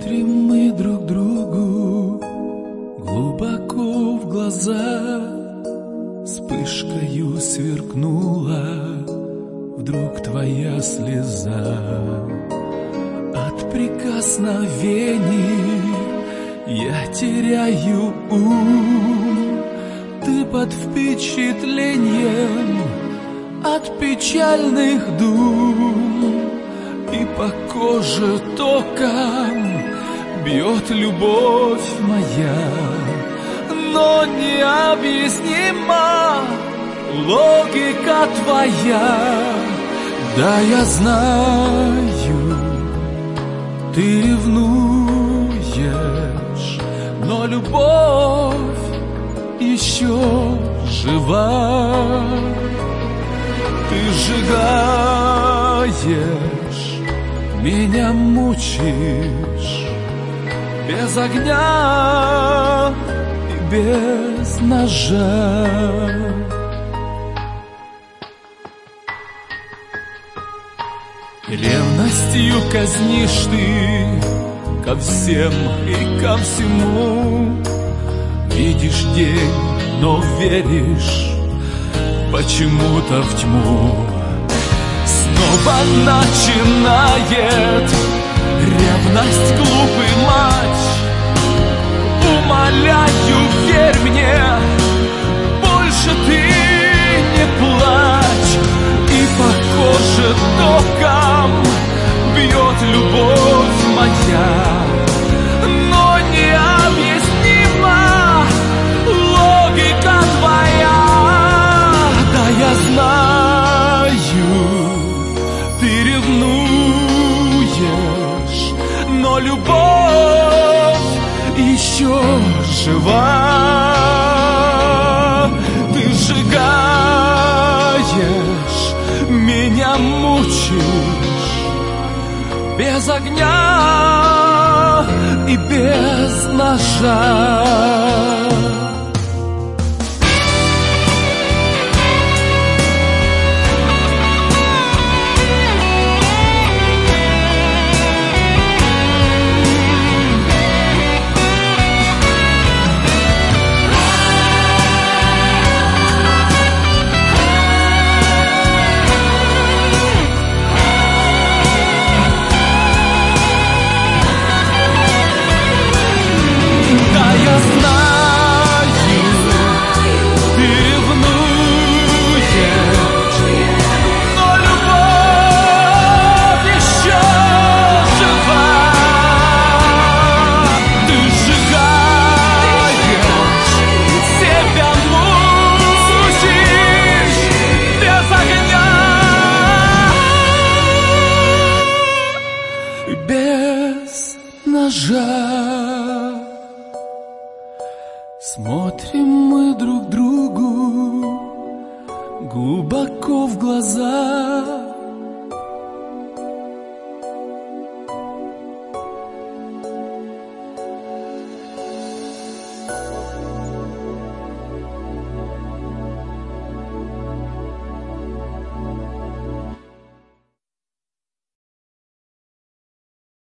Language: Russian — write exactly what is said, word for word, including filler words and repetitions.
Смотрим мы друг другу глубоко в глаза, вспышкою сверкнула вдруг твоя слеза. От прикосновений я теряю ум, ты под впечатлением от печальных дум, и по коже током бьет любовь моя, но необъяснима логика твоя. Да, я знаю, ты ревнуешь, но любовь еще жива. Ты сжигаешь, меня мучишь, без огня и без ножа. Ревностью казнишь ты ко всем и ко всему. Видишь день, но веришь почему-то в тьму. Снова начинает ревность, глупый мать. Умоляю, верь мне, больше ты не плачь. И по коже током бьет любовь моя, но необъяснима логика твоя. Да, я знаю, ты ревнуешь, но любовь еще жива. Ты сжигаешь, меня мучишь, без огня и без ножа. Смотрим мы друг другу глубоко в глаза,